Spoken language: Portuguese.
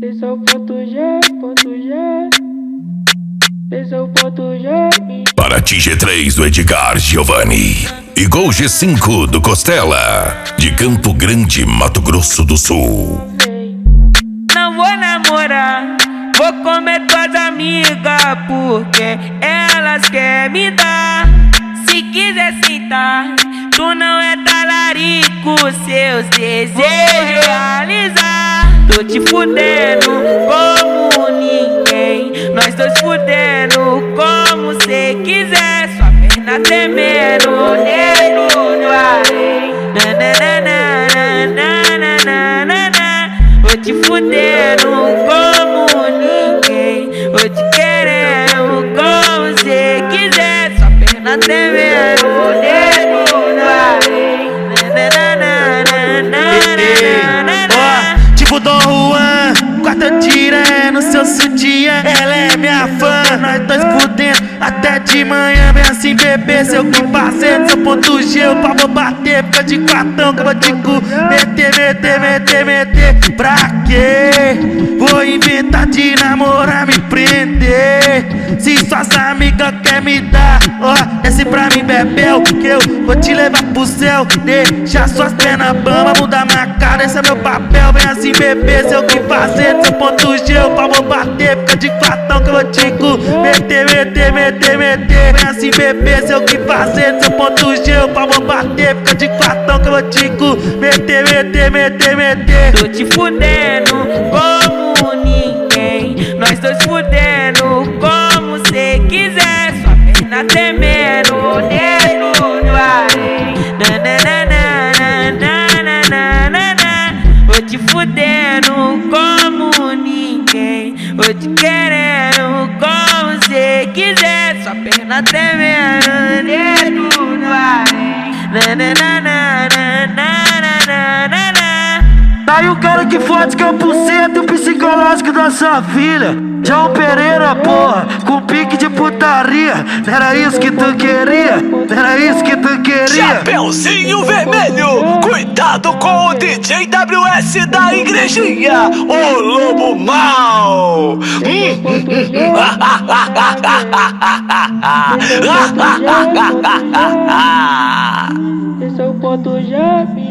Esse é o ponto G, ponto G. Esse é o ponto G. Paraty G3 do Edgar Giovanni e Gol G5 do Costela, de Campo Grande, Mato Grosso do Sul. Não vou namorar, vou comer tuas amigas, porque elas querem me dar. Se quiser sentar, tu não é talarico, seus desejos realizar. Tô te fudendo como ninguém, nós dois fudendo como cê quiser. Sua perna tremendo, negro no além. Vou te fudendo como ninguém, vou te querendo como cê quiser. Sua perna tremendo, negro no além. Tipo Dom Juan, quarta tira no seu sutiã. Ela é minha fã, nós dois fudendo até de manhã. Vem assim, bebê, seu que fazendo seu ponto G. O pau vou bater, fica de quartão que eu vou te meter. Pra quê? Vou inventar de namorar, me prender. Se suas amigas quer me dar, ó, desce pra mim, bebel, que eu vou te levar pro céu. Deixa suas pernas bambas, mudar minha cara, esse é meu papel. Vem assim, bebê, seu que fazer, seu ponto G. O pau vou bater, fica de quartão que eu vou te meter. Vem assim, bebê, seu que fazer, seu ponto G. O pau vou bater, fica de quartão que eu vou te meter. Tô te fudendo como ninguém, nós dois fudendo como cê quiser. Sua perna tremendo, negro no além. Vou te fudendo como ninguém, vou te querendo como cê quiser. Sua perna tremendo, negro no além. Aí o cara que fode 100% o psicológico da sua filha. João Pereira, porra, com pique de putaria. Não era isso que tu queria? Não era isso que tu queria? Chapeuzinho Vermelho, cuidado com o DJ WS da igrejinha, o Lobo Mal. Esse é o ponto G.